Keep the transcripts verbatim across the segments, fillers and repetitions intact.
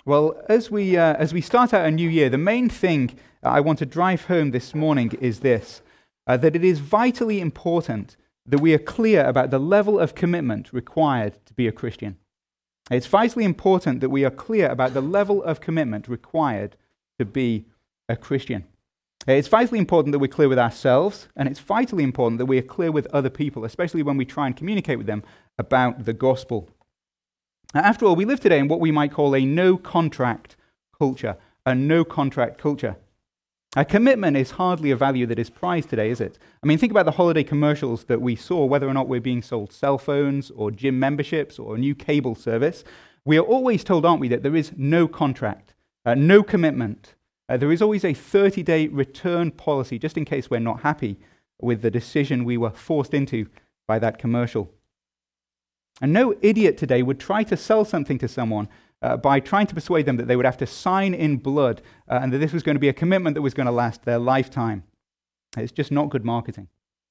Well, as we uh, as we start out a new year, the main thing I want to drive home this morning is this, uh, that it is vitally important that we are clear about the level of commitment required to be a Christian. It's vitally important that we are clear about the level of commitment required to be a Christian. It's vitally important that we're clear with ourselves, and it's vitally important that we are clear with other people, especially when we try and communicate with them about the gospel. Now, after all, we live today in what we might call a no-contract culture, a no-contract culture. A commitment is hardly a value that is prized today, is it? I mean, think about the holiday commercials that we saw, whether or not we're being sold cell phones or gym memberships or a new cable service. We are always told, aren't we, that there is no contract, uh, no commitment. Uh, there is always a thirty-day return policy, just in case we're not happy with the decision we were forced into by that commercial. And no idiot today would try to sell something to someone uh, by trying to persuade them that they would have to sign in blood uh, and that this was going to be a commitment that was going to last their lifetime. It's just not good marketing.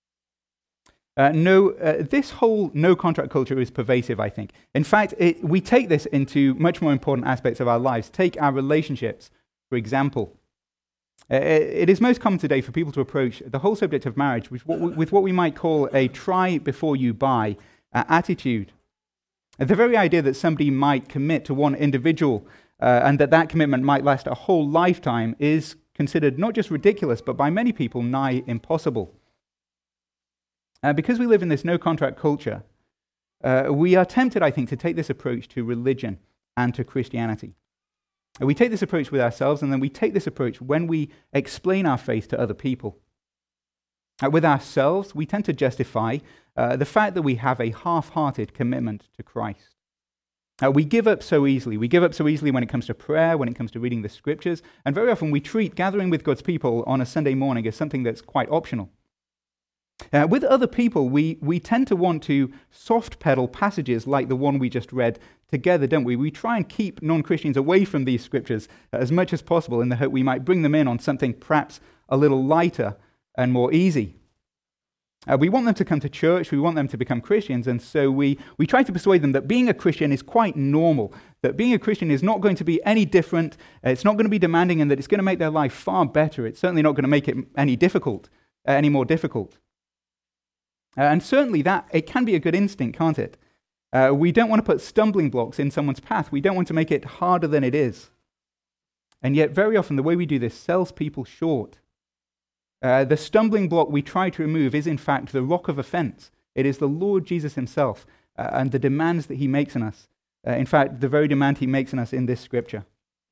Uh, no, uh, this whole no-contract culture is pervasive, I think. In fact, it, we take this into much more important aspects of our lives. Take our relationships, for example. Uh, it is most common today for people to approach the whole subject of marriage with what we, with what we might call a try before you buy Uh, attitude. The very idea that somebody might commit to one individual uh, and that that commitment might last a whole lifetime is considered not just ridiculous, but by many people nigh impossible. Uh, because we live in this no-contract culture, uh, we are tempted, I think, to take this approach to religion and to Christianity. Uh, we take this approach with ourselves, and then we take this approach when we explain our faith to other people. Uh, with ourselves, we tend to justify uh, the fact that we have a half-hearted commitment to Christ. Uh, we give up so easily. We give up so easily when it comes to prayer, when it comes to reading the scriptures, and very often we treat gathering with God's people on a Sunday morning as something that's quite optional. Uh, with other people, we, we tend to want to soft-pedal passages like the one we just read together, don't we? We try and keep non-Christians away from these scriptures as much as possible in the hope we might bring them in on something perhaps a little lighter and more easy. Uh, we want them to come to church, we want them to become Christians, and so we, we try to persuade them that being a Christian is quite normal, that being a Christian is not going to be any different, uh, it's not going to be demanding, and that it's going to make their life far better. It's certainly not going to make it any difficult, uh, any more difficult. Uh, and certainly that, it can be a good instinct, can't it? Uh, we don't want to put stumbling blocks in someone's path. We don't want to make it harder than it is. And yet very often the way we do this sells people short. Uh, the stumbling block we try to remove is in fact the rock of offense. It is the Lord Jesus himself uh, and the demands that he makes on us. Uh, in fact, the very demand he makes on us in this scripture.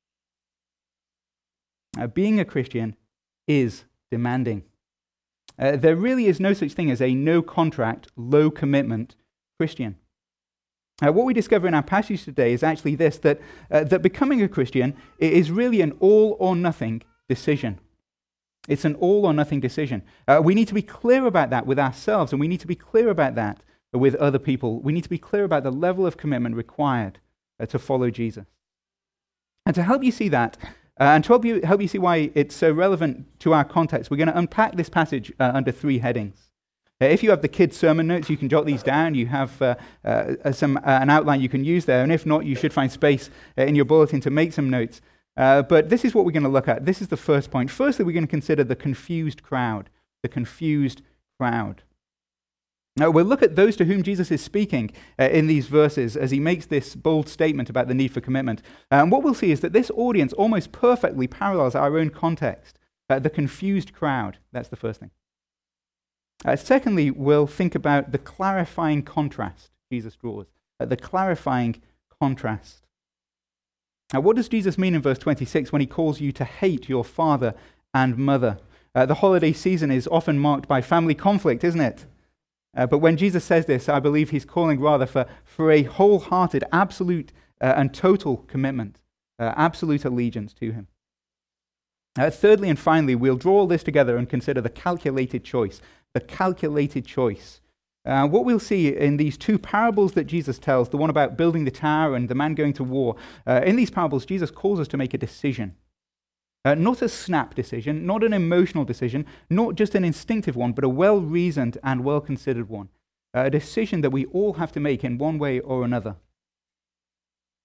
Uh, being a Christian is demanding. Uh, there really is no such thing as a no-contract, low-commitment Christian. Uh, what we discover in our passage today is actually this, that, uh, that becoming a Christian is really an all-or-nothing decision. It's an all-or-nothing decision. Uh, we need to be clear about that with ourselves, and we need to be clear about that with other people. We need to be clear about the level of commitment required uh, to follow Jesus. And to help you see that, uh, and to help you, help you see why it's so relevant to our context, we're going to unpack this passage uh, under three headings. Uh, if you have the kids' sermon notes, you can jot these down. You have uh, uh, some uh, an outline you can use there, and if not, you should find space uh, in your bulletin to make some notes. Uh, but this is what we're going to look at. This is the first point. Firstly, we're going to consider the confused crowd. The confused crowd. Now, we'll look at those to whom Jesus is speaking uh, in these verses as he makes this bold statement about the need for commitment. Uh, and what we'll see is that this audience almost perfectly parallels our own context. Uh, the confused crowd. That's the first thing. Uh, secondly, we'll think about the clarifying contrast Jesus draws. Uh, the clarifying contrast. Now, what does Jesus mean in verse twenty-six when he calls you to hate your father and mother? Uh, the holiday season is often marked by family conflict, isn't it? Uh, but when Jesus says this, I believe he's calling rather for, for a wholehearted, absolute uh, and total commitment, uh, absolute allegiance to him. Uh, thirdly and finally, we'll draw all this together and consider the calculated choice, the calculated choice. Uh, what we'll see in these two parables that Jesus tells, the one about building the tower and the man going to war, uh, in these parables, Jesus calls us to make a decision. Uh, not a snap decision, not an emotional decision, not just an instinctive one, but a well-reasoned and well-considered one. Uh, a decision that we all have to make in one way or another.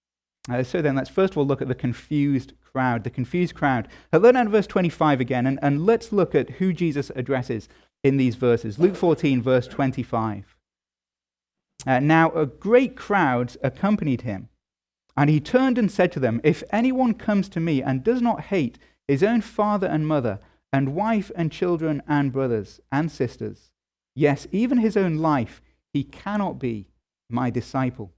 Uh, so then, let's first of all look at the confused crowd, the confused crowd. Uh, learn out of verse twenty-five again, and, and let's look at who Jesus addresses in these verses. Luke fourteen, verse twenty-five. Uh, now a great crowd accompanied him, and he turned and said to them, "If anyone comes to me and does not hate his own father and mother, and wife and children and brothers and sisters, yes, even his own life, he cannot be my disciple."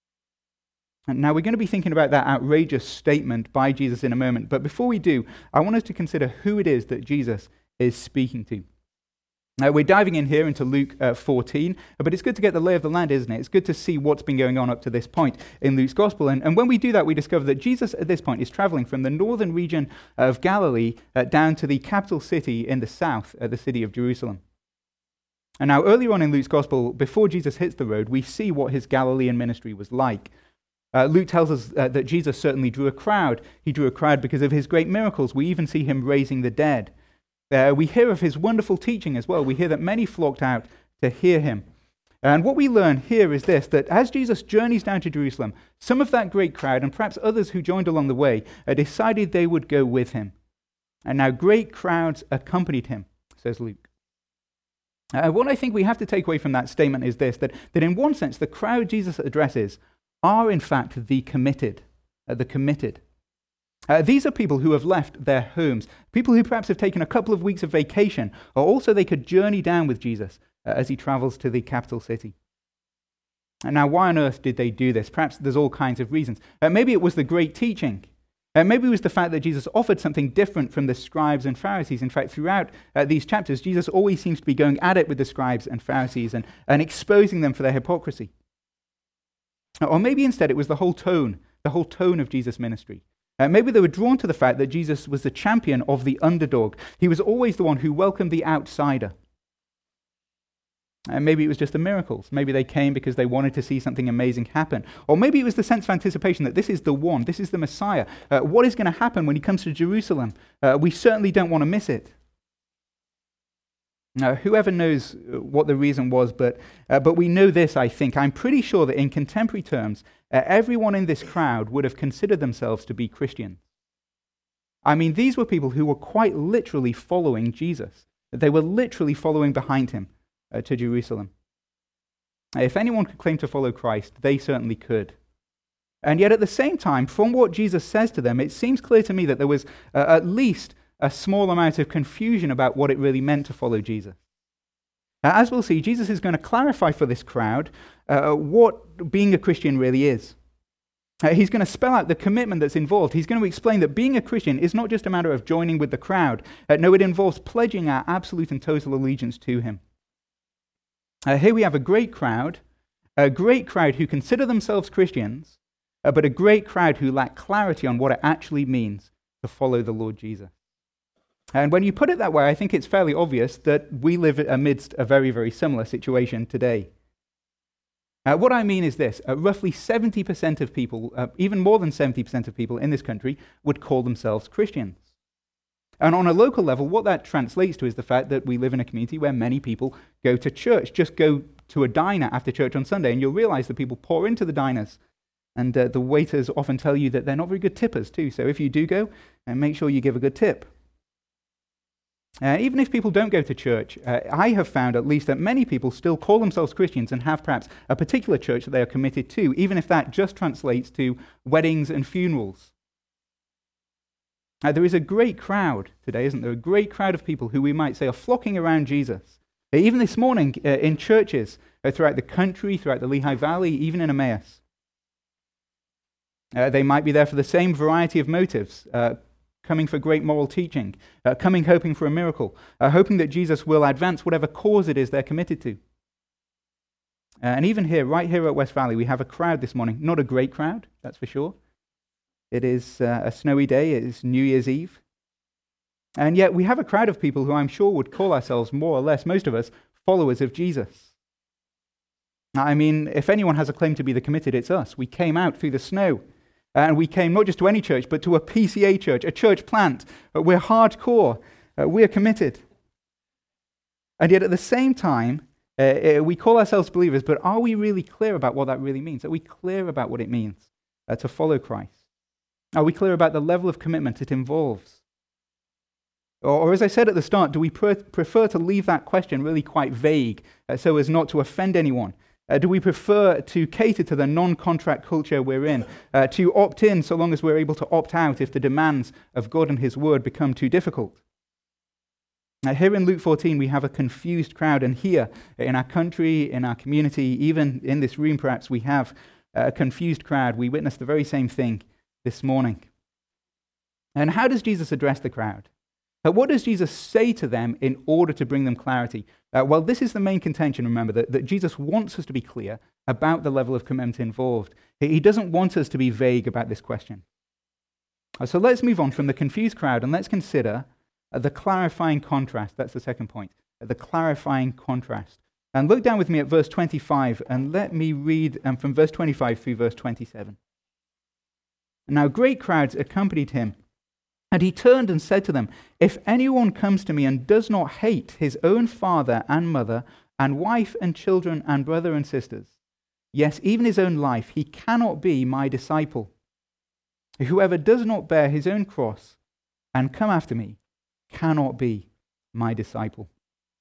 And now we're going to be thinking about that outrageous statement by Jesus in a moment, but before we do, I want us to consider who it is that Jesus is speaking to. Uh, we're diving in here into Luke uh, fourteen, but it's good to get the lay of the land, isn't it? It's good to see what's been going on up to this point in Luke's gospel. And, and when we do that, we discover that Jesus at this point is traveling from the northern region of Galilee uh, down to the capital city in the south, uh, the city of Jerusalem. And now earlier on in Luke's gospel, before Jesus hits the road, we see what his Galilean ministry was like. Uh, Luke tells us uh, that Jesus certainly drew a crowd. He drew a crowd because of his great miracles. We even see him raising the dead. Uh, we hear of his wonderful teaching as well. We hear that many flocked out to hear him. And what we learn here is this, that as Jesus journeys down to Jerusalem, some of that great crowd, and perhaps others who joined along the way, uh, decided they would go with him. And now great crowds accompanied him, says Luke. Uh, what I think we have to take away from that statement is this, that, that in one sense, the crowd Jesus addresses are in fact the committed, uh, the committed. Uh, these are people who have left their homes, people who perhaps have taken a couple of weeks of vacation, or also they could journey down with Jesus uh, as he travels to the capital city. And now, why on earth did they do this? Perhaps there's all kinds of reasons. Uh, maybe it was the great teaching. Uh, maybe it was the fact that Jesus offered something different from the scribes and Pharisees. In fact, throughout uh, these chapters, Jesus always seems to be going at it with the scribes and Pharisees and, and exposing them for their hypocrisy. Or maybe instead it was the whole tone, the whole tone of Jesus' ministry. Uh, maybe they were drawn to the fact that Jesus was the champion of the underdog. He was always the one who welcomed the outsider. And maybe it was just the miracles. Maybe they came because they wanted to see something amazing happen. Or maybe it was the sense of anticipation that this is the one, this is the Messiah. Uh, what is going to happen when he comes to Jerusalem? Uh, we certainly don't want to miss it. Now, whoever knows what the reason was, but uh, but we know this, I think. I'm pretty sure that in contemporary terms, uh, everyone in this crowd would have considered themselves to be Christians. I mean, these were people who were quite literally following Jesus. They were literally following behind him uh, to Jerusalem. If anyone could claim to follow Christ, they certainly could. And yet at the same time, from what Jesus says to them, it seems clear to me that there was uh, at least a small amount of confusion about what it really meant to follow Jesus. Now, as we'll see, Jesus is going to clarify for this crowd uh, what being a Christian really is. Uh, he's going to spell out the commitment that's involved. He's going to explain that being a Christian is not just a matter of joining with the crowd. Uh, no, it involves pledging our absolute and total allegiance to him. Uh, here we have a great crowd, a great crowd who consider themselves Christians, uh, but a great crowd who lack clarity on what it actually means to follow the Lord Jesus. And when you put it that way, I think it's fairly obvious that we live amidst a very, very similar situation today. Uh, what I mean is this, uh, roughly seventy percent of people, uh, even more than seventy percent of people in this country would call themselves Christians. And on a local level, what that translates to is the fact that we live in a community where many people go to church. Just go to a diner after church on Sunday and you'll realize that people pour into the diners. And uh, the waiters often tell you that they're not very good tippers too. So if you do go, uh, make sure you give a good tip. Uh, even if people don't go to church, uh, I have found at least that many people still call themselves Christians and have perhaps a particular church that they are committed to, even if that just translates to weddings and funerals. Uh, there is a great crowd today, isn't there? A great crowd of people who we might say are flocking around Jesus. Uh, even this morning uh, in churches uh, throughout the country, throughout the Lehigh Valley, even in Emmaus. Uh, they might be there for the same variety of motives, uh, coming for great moral teaching, uh, coming hoping for a miracle, uh, hoping that Jesus will advance whatever cause it is they're committed to. Uh, and even here, right here at West Valley, we have a crowd this morning. Not a great crowd, that's for sure. It is uh, a snowy day, it is New Year's Eve. And yet we have a crowd of people who I'm sure would call ourselves more or less, most of us, followers of Jesus. I mean, if anyone has a claim to be the committed, it's us. We came out through the snow. And we came not just to any church, but to a P C A church, a church plant. We're hardcore. Uh, we're committed. And yet at the same time, uh, we call ourselves believers, but are we really clear about what that really means? Are we clear about what it means uh, to follow Christ? Are we clear about the level of commitment it involves? Or, or as I said at the start, do we pre- prefer to leave that question really quite vague uh, so as not to offend anyone? Uh, do we prefer to cater to the non-contract culture we're in, uh, to opt in so long as we're able to opt out if the demands of God and His Word become too difficult? Now, here in Luke fourteen, we have a confused crowd, and here in our country, in our community, even in this room perhaps, we have a confused crowd. We witnessed the very same thing this morning. And how does Jesus address the crowd? Uh, what does Jesus say to them in order to bring them clarity? Uh, well, this is the main contention, remember, that, that Jesus wants us to be clear about the level of commitment involved. He, he doesn't want us to be vague about this question. Uh, so let's move on from the confused crowd and let's consider uh, the clarifying contrast. That's the second point, uh, the clarifying contrast. And look down with me at verse twenty-five and let me read um, from verse twenty-five through verse twenty-seven. Now great crowds accompanied him. And he turned and said to them, if anyone comes to me and does not hate his own father and mother and wife and children and brother and sisters, yes, even his own life, he cannot be my disciple. Whoever does not bear his own cross and come after me cannot be my disciple.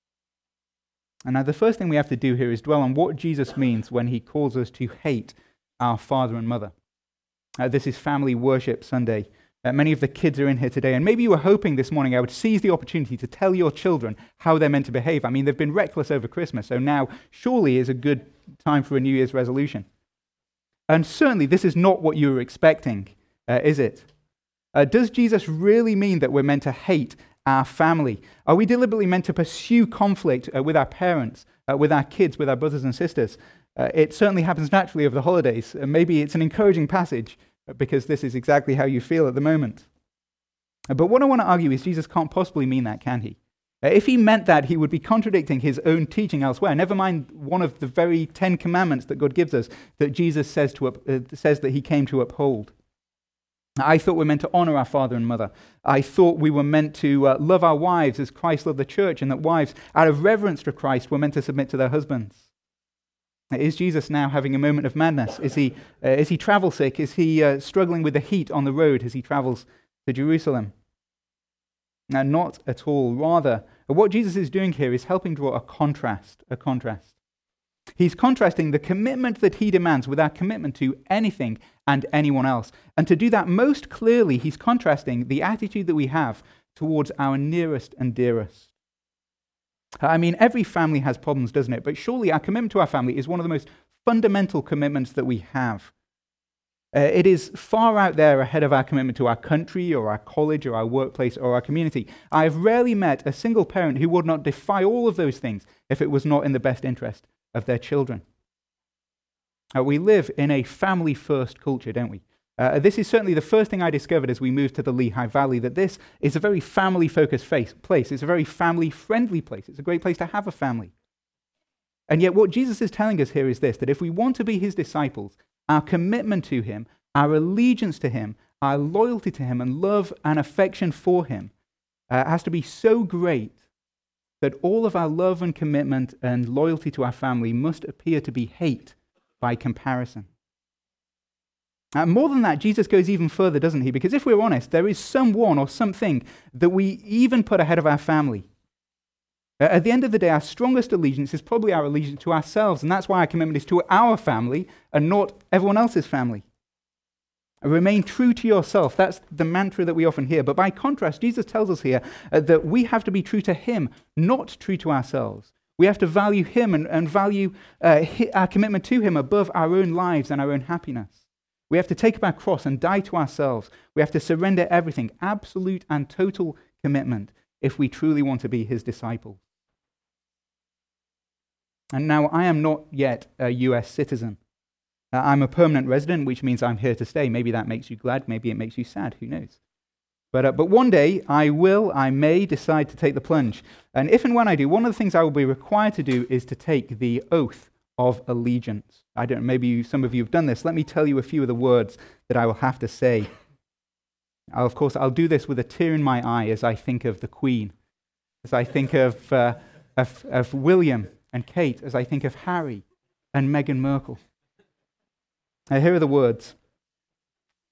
And now the first thing we have to do here is dwell on what Jesus means when he calls us to hate our father and mother. Uh, this is Family Worship Sunday. Uh, many of the kids are in here today, and maybe you were hoping this morning I would seize the opportunity to tell your children how they're meant to behave. I mean, they've been reckless over Christmas, so now surely is a good time for a New Year's resolution. And certainly this is not what you were expecting, uh, is it? Uh, does Jesus really mean that we're meant to hate our family? Are we deliberately meant to pursue conflict uh, with our parents, uh, with our kids, with our brothers and sisters? Uh, it certainly happens naturally over the holidays. Uh, maybe it's an encouraging passage, because this is exactly how you feel at the moment. But what I want to argue is Jesus can't possibly mean that, can he? If he meant that, he would be contradicting his own teaching elsewhere. Never mind one of the very Ten Commandments that God gives us that Jesus says, to, uh, says that he came to uphold. I thought we were meant to honor our father and mother. I thought we were meant to uh, love our wives as Christ loved the church, and that wives, out of reverence to Christ, were meant to submit to their husbands. Is Jesus now having a moment of madness? Is he uh, is he travel sick? Is he uh, struggling with the heat on the road as he travels to Jerusalem? Now, not at all. Rather, what Jesus is doing here is helping draw a contrast, a contrast. He's contrasting the commitment that he demands with our commitment to anything and anyone else. And to do that most clearly, he's contrasting the attitude that we have towards our nearest and dearest. I mean, every family has problems, doesn't it? But surely our commitment to our family is one of the most fundamental commitments that we have. Uh, it is far out there ahead of our commitment to our country or our college or our workplace or our community. I've rarely met a single parent who would not defy all of those things if it was not in the best interest of their children. Uh, we live in a family-first culture, don't we? Uh, this is certainly the first thing I discovered as we moved to the Lehigh Valley, that this is a very family-focused face, place. It's a very family-friendly place. It's a great place to have a family. And yet what Jesus is telling us here is this, that if we want to be his disciples, our commitment to him, our allegiance to him, our loyalty to him, and love and affection for him uh, has to be so great that all of our love and commitment and loyalty to our family must appear to be hate by comparison. Uh, more than that, Jesus goes even further, doesn't he? Because if we're honest, there is someone or something that we even put ahead of our family. Uh, at the end of the day, our strongest allegiance is probably our allegiance to ourselves, and that's why our commitment is to our family and not everyone else's family. Uh, remain true to yourself. That's the mantra that we often hear. But by contrast, Jesus tells us here uh, that we have to be true to him, not true to ourselves. We have to value him and, and value uh, our commitment to him above our own lives and our own happiness. We have to take up our cross and die to ourselves. We have to surrender everything, absolute and total commitment, if we truly want to be his disciples. And now, I am not yet a U S citizen. Uh, I'm a permanent resident, which means I'm here to stay. Maybe that makes you glad, maybe it makes you sad, who knows? But, uh, but one day, I will, I may decide to take the plunge. And if and when I do, one of the things I will be required to do is to take the oath of allegiance. I don't know, maybe you, some of you have done this. Let me tell you a few of the words that I will have to say. I'll, of course, I'll do this with a tear in my eye as I think of the Queen, as I think of, uh, of, of William and Kate, as I think of Harry and Meghan Markle. Now, here are the words.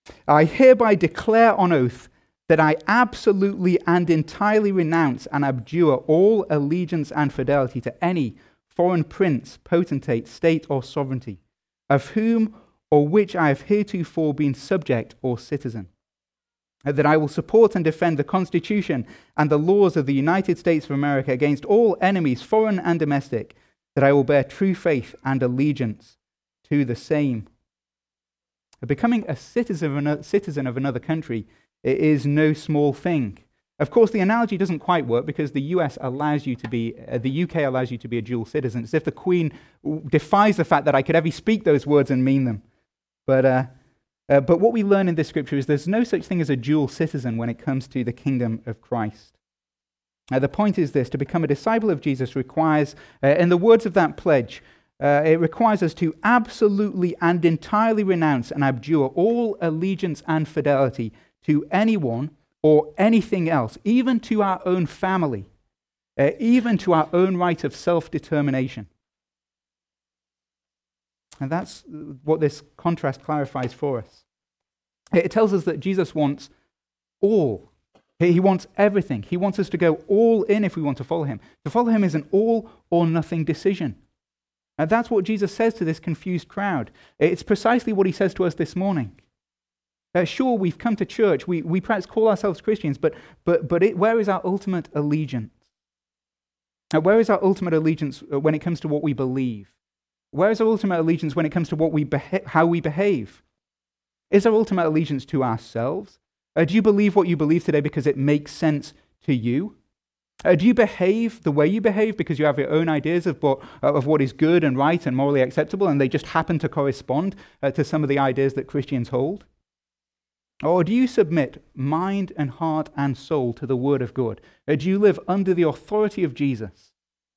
I hereby declare on oath that I absolutely and entirely renounce and abjure all allegiance and fidelity to any foreign prince, potentate, state, or sovereignty, of whom or which I have heretofore been subject or citizen. That I will support and defend the Constitution and the laws of the United States of America against all enemies, foreign and domestic, that I will bear true faith and allegiance to the same. Becoming a citizen of another, citizen of another country is no small thing. Of course, the analogy doesn't quite work because the U S allows you to be, uh, the U K allows you to be a dual citizen. It's as if the Queen defies the fact that I could ever speak those words and mean them. But, uh, uh, but what we learn in this scripture is there's no such thing as a dual citizen when it comes to the kingdom of Christ. Uh, the point is this: to become a disciple of Jesus requires, uh, in the words of that pledge, uh, it requires us to absolutely and entirely renounce and abjure all allegiance and fidelity to anyone or anything else, even to our own family, uh, even to our own right of self-determination. And that's what this contrast clarifies for us. It tells us that Jesus wants all. He wants everything. He wants us to go all in if we want to follow him. To follow him is an all or nothing decision. And that's what Jesus says to this confused crowd. It's precisely what he says to us this morning. Uh, sure, we've come to church, we, we perhaps call ourselves Christians, but, but, but it, where is our ultimate allegiance? Uh, where is our ultimate allegiance when it comes to what we believe? Where is our ultimate allegiance when it comes to what we beha- how we behave? Is our ultimate allegiance to ourselves? Uh, do you believe what you believe today because it makes sense to you? Uh, do you behave the way you behave because you have your own ideas of what, of what is good and right and morally acceptable, and they just happen to correspond uh, to some of the ideas that Christians hold? Or do you submit mind and heart and soul to the Word of God? Or do you live under the authority of Jesus?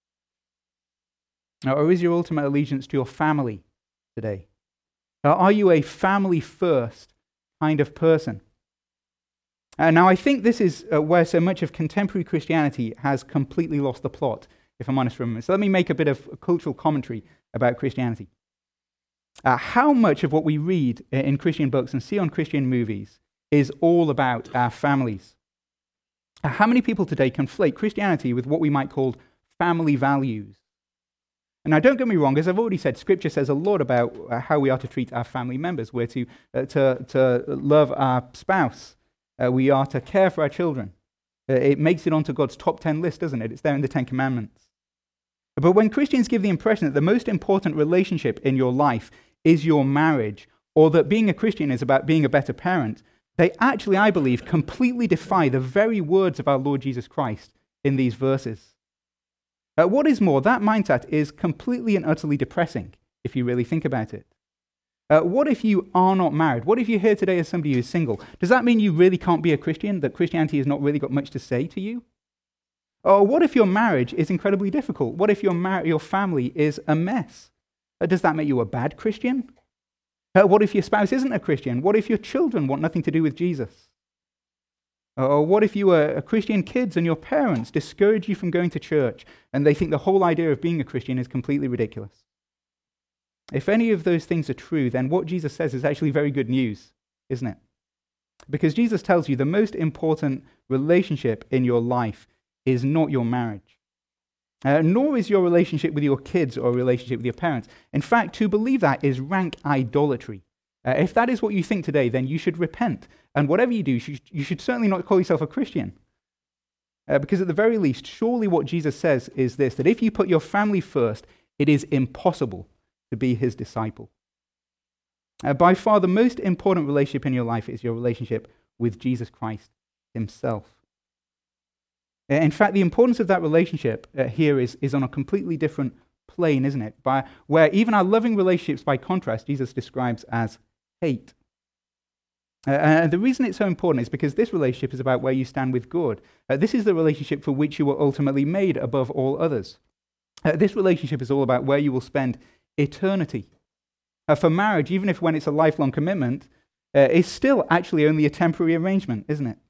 Or is your ultimate allegiance to your family today? Or are you a family-first kind of person? Uh, now, I think this is uh, where so much of contemporary Christianity has completely lost the plot, if I'm honest for a moment. So let me make a bit of cultural commentary about Christianity. Uh, how much of what we read in Christian books and see on Christian movies is all about our families? Uh, how many people today conflate Christianity with what we might call family values? And now, don't get me wrong, as I've already said, Scripture says a lot about uh, how we are to treat our family members. We're to, uh, to, to love our spouse. Uh, we are to care for our children. Uh, it makes it onto God's top ten list, doesn't it? It's there in the Ten Commandments. But when Christians give the impression that the most important relationship in your life is your marriage, or that being a Christian is about being a better parent, they actually, I believe, completely defy the very words of our Lord Jesus Christ in these verses. Uh, what is more, that mindset is completely and utterly depressing, if you really think about it. Uh, what if you are not married? What if you're here today as somebody who's single? Does that mean you really can't be a Christian, that Christianity has not really got much to say to you? Or what if your marriage is incredibly difficult? What if your, mar- your family is a mess? Uh, does that make you a bad Christian? Uh, what if your spouse isn't a Christian? What if your children want nothing to do with Jesus? Uh, or what if you are Christian kids and your parents discourage you from going to church and they think the whole idea of being a Christian is completely ridiculous? If any of those things are true, then what Jesus says is actually very good news, isn't it? Because Jesus tells you the most important relationship in your life is not your marriage. Uh, nor is your relationship with your kids or a relationship with your parents. In fact, to believe that is rank idolatry. Uh, if that is what you think today, then you should repent. And whatever you do, you should, you should certainly not call yourself a Christian. Uh, because at the very least, surely what Jesus says is this, that if you put your family first, it is impossible to be his disciple. Uh, by far, the most important relationship in your life is your relationship with Jesus Christ himself. In fact, the importance of that relationship uh, here is, is on a completely different plane, isn't it? By, where even our loving relationships, by contrast, Jesus describes as hate. Uh, and the reason it's so important is because this relationship is about where you stand with God. Uh, this is the relationship for which you were ultimately made above all others. Uh, this relationship is all about where you will spend eternity. Uh, for marriage, even if when it's a lifelong commitment, uh, is still actually only a temporary arrangement, isn't it?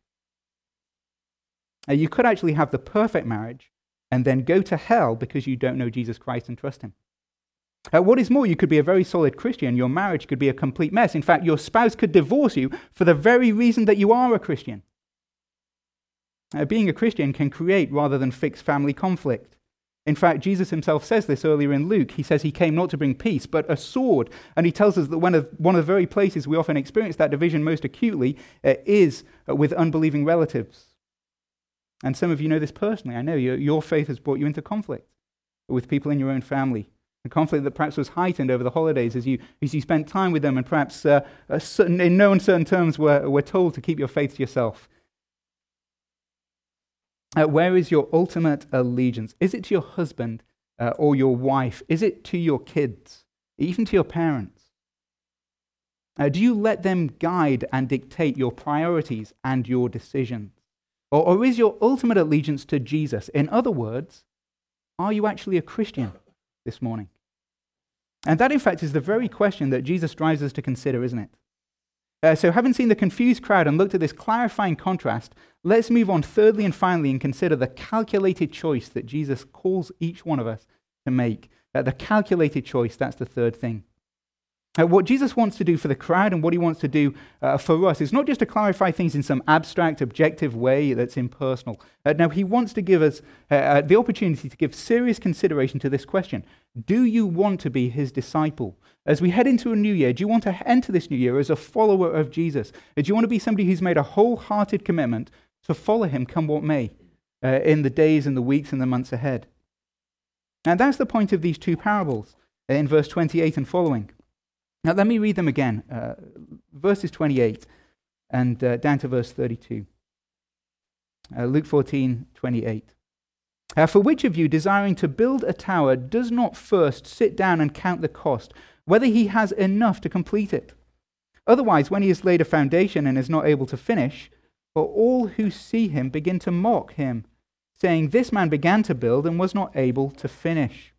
Uh, you could actually have the perfect marriage and then go to hell because you don't know Jesus Christ and trust him. Uh, what is more, you could be a very solid Christian. Your marriage could be a complete mess. In fact, your spouse could divorce you for the very reason that you are a Christian. Uh, being a Christian can create rather than fix family conflict. In fact, Jesus himself says this earlier in Luke. He says he came not to bring peace, but a sword. And he tells us that one of, one of the very places we often experience that division most acutely uh, is uh, with unbelieving relatives. And some of you know this personally. I know your, your faith has brought you into conflict with people in your own family. A conflict that perhaps was heightened over the holidays as you as you spent time with them, and perhaps uh, a certain, in no uncertain terms were, were told to keep your faith to yourself. Uh, where is your ultimate allegiance? Is it to your husband uh, or your wife? Is it to your kids, even to your parents? Uh, do you let them guide and dictate your priorities and your decisions? Or, or is your ultimate allegiance to Jesus? In other words, are you actually a Christian this morning? And that, in fact, is the very question that Jesus drives us to consider, isn't it? Uh, so having seen the confused crowd and looked at this clarifying contrast, let's move on thirdly and finally and consider the calculated choice that Jesus calls each one of us to make. Uh, the calculated choice, that's the third thing. Uh, what Jesus wants to do for the crowd and what he wants to do uh, for us is not just to clarify things in some abstract, objective way that's impersonal. Uh, no, he wants to give us uh, uh, the opportunity to give serious consideration to this question. Do you want to be his disciple? As we head into a new year, do you want to enter this new year as a follower of Jesus? Do you want to be somebody who's made a wholehearted commitment to follow him come what may uh, in the days and the weeks and the months ahead? And that's the point of these two parables in verse twenty-eight and following. Now, let me read them again. Uh, verses twenty-eight and uh, down to verse thirty-two. Uh, Luke fourteen, twenty-eight. Uh, For which of you, desiring to build a tower, does not first sit down and count the cost, whether he has enough to complete it? Otherwise, when he has laid a foundation and is not able to finish, for all who see him begin to mock him, saying, "This man began to build and was not able to finish."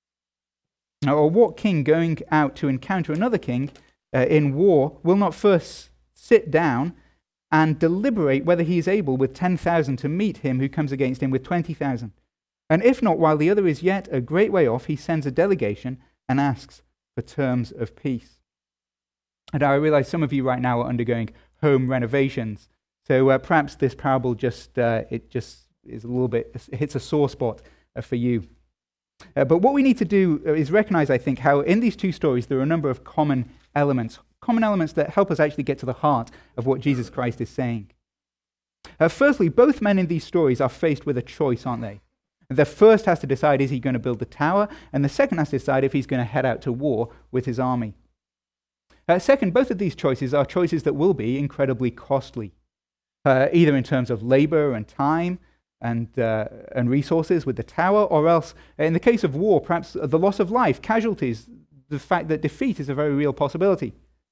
Or what king going out to encounter another king uh, in war will not first sit down and deliberate whether he is able with ten thousand to meet him who comes against him with twenty thousand? And if not, while the other is yet a great way off, he sends a delegation and asks for terms of peace. And I realize some of you right now are undergoing home renovations. So uh, perhaps this parable just, uh, it just is a little bit, it hits a sore spot uh, for you. Uh, but what we need to do is recognize, I think, how in these two stories there are a number of common elements, common elements that help us actually get to the heart of what Jesus Christ is saying. Uh, firstly, both men in these stories are faced with a choice, aren't they? The first has to decide, is he going to build the tower? And the second has to decide if he's going to head out to war with his army. Uh, second, both of these choices are choices that will be incredibly costly, uh, either in terms of labor and time, and uh, and resources with the tower, or else, in the case of war, perhaps the loss of life, casualties, the fact that defeat is a very real possibility.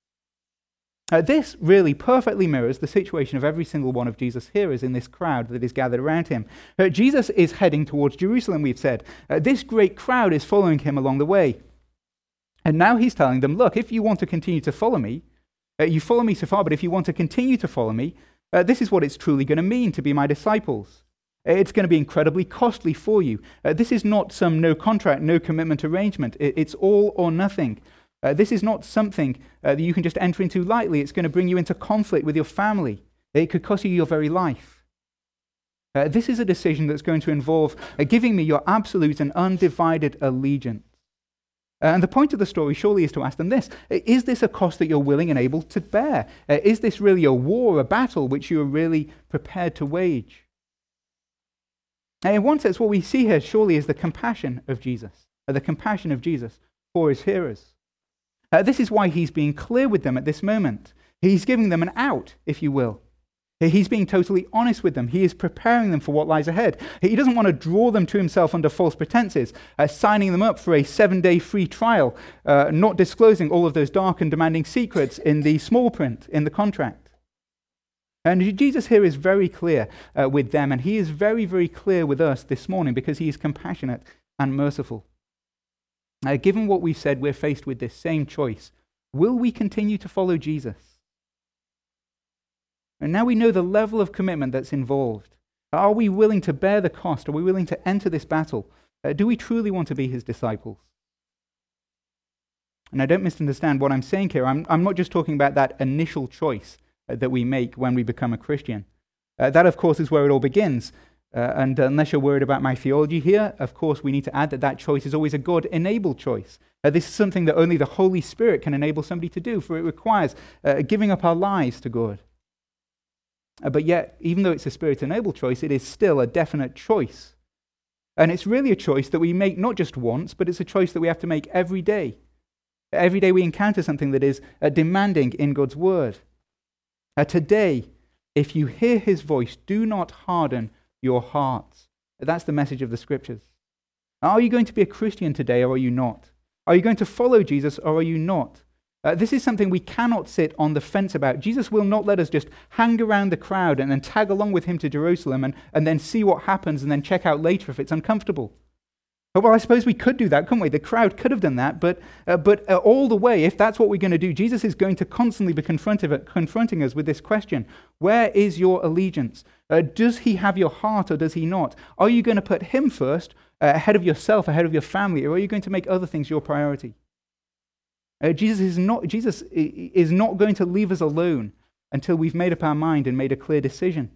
Uh, this really perfectly mirrors the situation of every single one of Jesus' hearers in this crowd that is gathered around him. Uh, Jesus is heading towards Jerusalem, we've said. Uh, this great crowd is following him along the way. And now he's telling them, look, if you want to continue to follow me, uh, you follow me so far, but if you want to continue to follow me, uh, this is what it's truly going to mean to be my disciples. It's going to be incredibly costly for you. Uh, this is not some no contract, no commitment arrangement. It, it's all or nothing. Uh, this is not something uh, that you can just enter into lightly. It's going to bring you into conflict with your family. It could cost you your very life. Uh, this is a decision that's going to involve uh, giving me your absolute and undivided allegiance. Uh, and the point of the story surely is to ask them this. Is this a cost that you're willing and able to bear? Uh, is this really a war, a battle, which you are really prepared to wage? And in one sense, what we see here surely is the compassion of Jesus, uh, the compassion of Jesus for his hearers. Uh, this is why he's being clear with them at this moment. He's giving them an out, if you will. He's being totally honest with them. He is preparing them for what lies ahead. He doesn't want to draw them to himself under false pretenses, uh, signing them up for a seven-day free trial, uh, not disclosing all of those dark and demanding secrets in the small print in the contract. And Jesus here is very clear uh, with them, and he is very, very clear with us this morning because he is compassionate and merciful. Uh, given what we've said, we're faced with this same choice. Will we continue to follow Jesus? And now we know the level of commitment that's involved. Are we willing to bear the cost? Are we willing to enter this battle? Uh, do we truly want to be his disciples? And I don't misunderstand what I'm saying here. I'm, I'm not just talking about that initial choice uh, that we make when we become a Christian. Uh, that, of course, is where it all begins. Uh, and unless you're worried about my theology here, of course, we need to add that that choice is always a God-enabled choice. Uh, this is something that only the Holy Spirit can enable somebody to do, for it requires uh, giving up our lives to God. Uh, but yet, even though it's a Spirit-enabled choice, it is still a definite choice. And it's really a choice that we make not just once, but it's a choice that we have to make every day. Every day we encounter something that is uh, demanding in God's word. Uh, today, if you hear his voice, do not harden your hearts. That's the message of the scriptures. Are you going to be a Christian today, or are you not? Are you going to follow Jesus, or are you not? Uh, this is something we cannot sit on the fence about. Jesus will not let us just hang around the crowd and then tag along with him to Jerusalem and, and then see what happens and then check out later if it's uncomfortable. Well, I suppose we could do that, couldn't we? The crowd could have done that, but uh, but uh, all the way, if that's what we're going to do, Jesus is going to constantly be confronting us with this question. Where is your allegiance? Uh, does he have your heart, or does he not? Are you going to put him first, uh, ahead of yourself, ahead of your family, or are you going to make other things your priority? Uh, Jesus is not Jesus is not going to leave us alone until we've made up our mind and made a clear decision.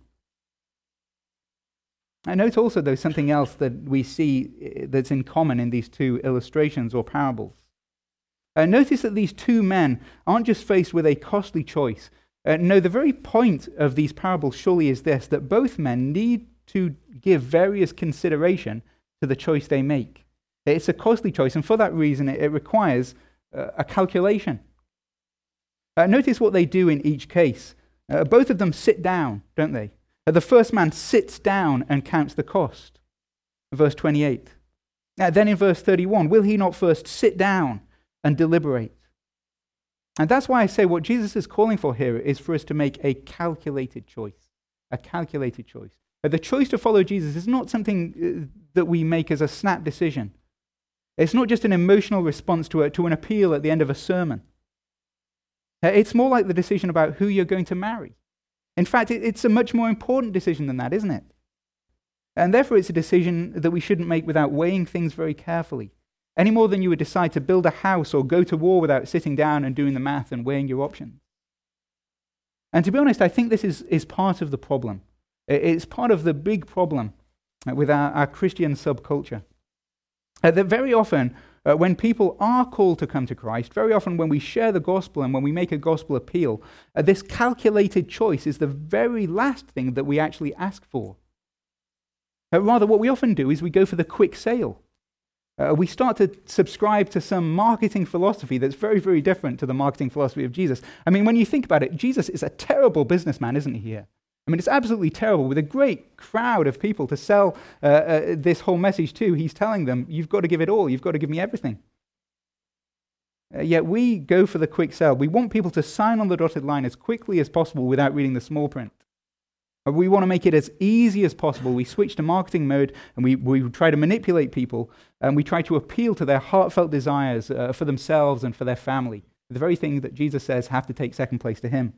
I note also, though, something else that we see that's in common in these two illustrations or parables. Uh, notice that these two men aren't just faced with a costly choice. Uh, no, the very point of these parables surely is this, that both men need to give various consideration to the choice they make. It's a costly choice, and for that reason, it, it requires uh, a calculation. Uh, notice what they do in each case. Uh, both of them sit down, don't they? The first man sits down and counts the cost. Verse twenty-eight. Now, then in verse thirty-one, will he not first sit down and deliberate? And that's why I say what Jesus is calling for here is for us to make a calculated choice. A calculated choice. The choice to follow Jesus is not something that we make as a snap decision. It's not just an emotional response to, a, to an appeal at the end of a sermon. It's more like the decision about who you're going to marry. In fact, it's a much more important decision than that, isn't it? And therefore, it's a decision that we shouldn't make without weighing things very carefully, any more than you would decide to build a house or go to war without sitting down and doing the math and weighing your options. And to be honest, I think this is, is part of the problem. It's part of the big problem with our, our Christian subculture. Uh, that very often, Uh, when people are called to come to Christ, very often when we share the gospel and when we make a gospel appeal, uh, this calculated choice is the very last thing that we actually ask for. Uh, rather, what we often do is we go for the quick sale. Uh, we start to subscribe to some marketing philosophy that's very, very different to the marketing philosophy of Jesus. I mean, when you think about it, Jesus is a terrible businessman, isn't he here? I mean, it's absolutely terrible. With a great crowd of people to sell uh, uh, this whole message to, he's telling them, you've got to give it all. You've got to give me everything. Uh, yet we go for the quick sell. We want people to sign on the dotted line as quickly as possible without reading the small print. Uh, we want to make it as easy as possible. We switch to marketing mode, and we, we try to manipulate people, and we try to appeal to their heartfelt desires uh, for themselves and for their family. The very thing that Jesus says have to take second place to him.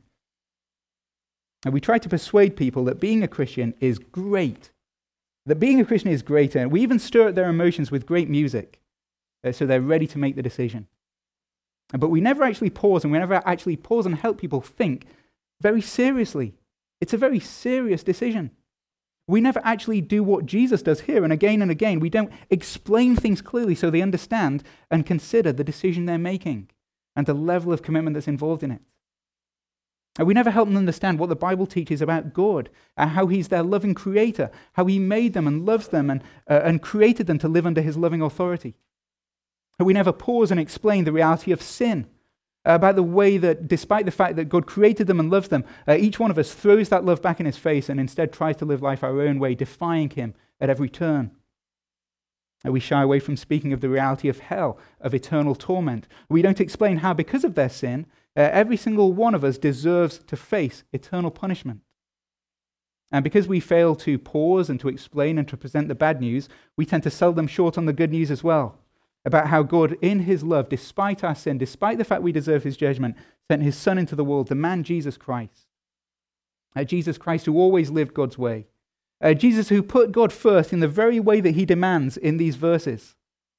And we try to persuade people that being a Christian is great. That being a Christian is great. And we even stir up their emotions with great music. Uh, so they're ready to make the decision. But we never actually pause, and we never actually pause and help people think very seriously. It's a very serious decision. We never actually do what Jesus does here, and again and again. We don't explain things clearly so they understand and consider the decision they're making and the level of commitment that's involved in it. And we never help them understand what the Bible teaches about God, and how he's their loving creator, how he made them and loves them and, uh, and created them to live under his loving authority. And we never pause and explain the reality of sin, uh, about the way that despite the fact that God created them and loves them, uh, each one of us throws that love back in his face and instead tries to live life our own way, defying him at every turn. And we shy away from speaking of the reality of hell, of eternal torment. We don't explain how, because of their sin, Uh, every single one of us deserves to face eternal punishment. And because we fail to pause and to explain and to present the bad news, we tend to sell them short on the good news as well, about how God, in his love, despite our sin, despite the fact we deserve his judgment, sent his Son into the world, the man Jesus Christ. Uh, Jesus Christ who always lived God's way. Uh, Jesus who put God first in the very way that he demands in these verses.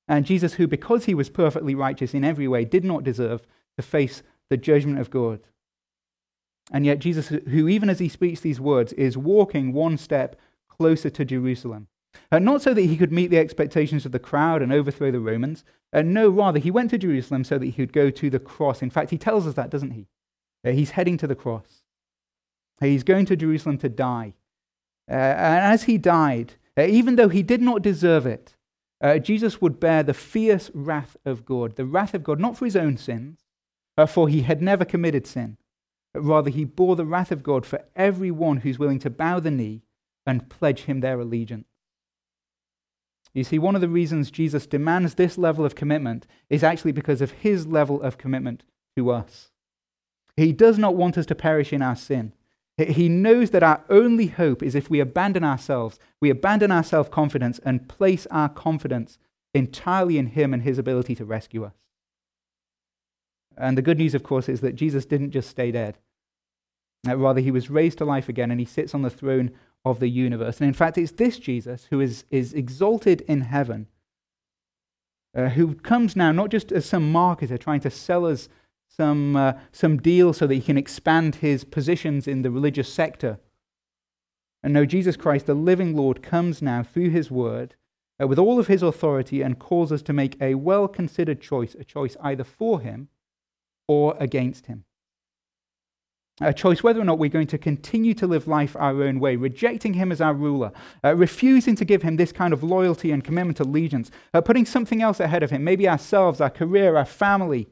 And Jesus, who, because he was perfectly righteous in every way, did not deserve to face the judgment of God. And yet Jesus, who even as he speaks these words, is walking one step closer to Jerusalem. Uh, not so that he could meet the expectations of the crowd and overthrow the Romans. Uh, no, rather, he went to Jerusalem so that he could go to the cross. In fact, he tells us that, doesn't he? Uh, he's heading to the cross. Uh, he's going to Jerusalem to die. Uh, and as he died, uh, even though he did not deserve it, uh, Jesus would bear the fierce wrath of God. The wrath of God, not for his own sins, uh, for he had never committed sin, but rather he bore the wrath of God for everyone who's willing to bow the knee and pledge him their allegiance. You see, one of the reasons Jesus demands this level of commitment is actually because of his level of commitment to us. He does not want us to perish in our sin. He knows that our only hope is if we abandon ourselves, we abandon our self-confidence and place our confidence entirely in him and his ability to rescue us. And the good news, of course, is that Jesus didn't just stay dead. Rather, he was raised to life again, and he sits on the throne of the universe. And in fact, it's this Jesus who is, is exalted in heaven, uh, who comes now not just as some marketer trying to sell us some, uh, some deal so that he can expand his positions in the religious sector. And no, Jesus Christ, the living Lord, comes now through his word uh, with all of his authority and calls us to make a well-considered choice, a choice either for him or against him. A choice whether or not we're going to continue to live life our own way, rejecting him as our ruler, uh, refusing to give him this kind of loyalty and commitment allegiance, uh, putting something else ahead of him, maybe ourselves, our career, our family.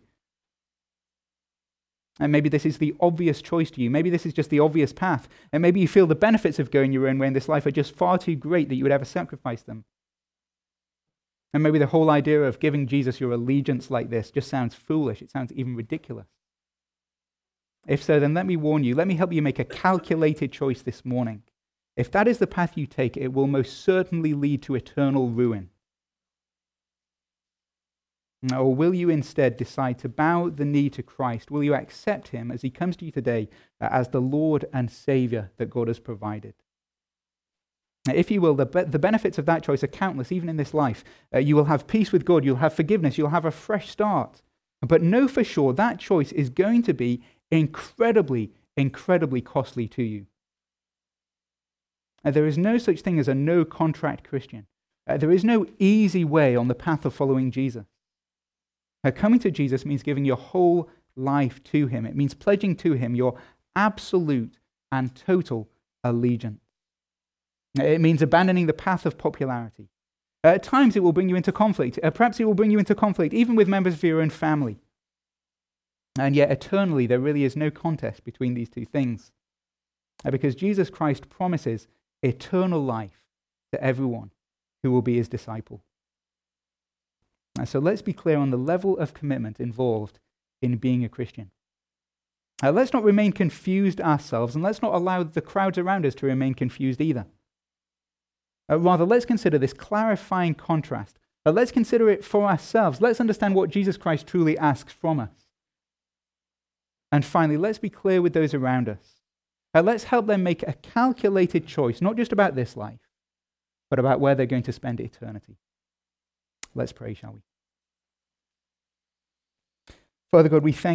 And maybe this is the obvious choice to you. Maybe this is just the obvious path. And maybe you feel the benefits of going your own way in this life are just far too great that you would ever sacrifice them. And maybe the whole idea of giving Jesus your allegiance like this just sounds foolish. It sounds even ridiculous. If so, then let me warn you, let me help you make a calculated choice this morning. If that is the path you take, it will most certainly lead to eternal ruin. Or will you instead decide to bow the knee to Christ? Will you accept him as he comes to you today as the Lord and Savior that God has provided? Now, if you will, the, be- the benefits of that choice are countless, even in this life. Uh, you will have peace with God, you'll have forgiveness, you'll have a fresh start. But know for sure that choice is going to be incredibly, incredibly costly to you. Uh, there is no such thing as a no-contract Christian. Uh, there is no easy way on the path of following Jesus. Uh, coming to Jesus means giving your whole life to him. It means pledging to him your absolute and total allegiance. It means abandoning the path of popularity. Uh, at times it will bring you into conflict. Uh, perhaps it will bring you into conflict even with members of your own family. And yet eternally there really is no contest between these two things. Uh, because Jesus Christ promises eternal life to everyone who will be his disciple. Uh, so let's be clear on the level of commitment involved in being a Christian. Uh, let's not remain confused ourselves, and let's not allow the crowds around us to remain confused either. Uh, rather, let's consider this clarifying contrast. Uh, let's consider it for ourselves. Let's understand what Jesus Christ truly asks from us. And finally, let's be clear with those around us. Uh, let's help them make a calculated choice, not just about this life, but about where they're going to spend eternity. Let's pray, shall we? Father God, we thank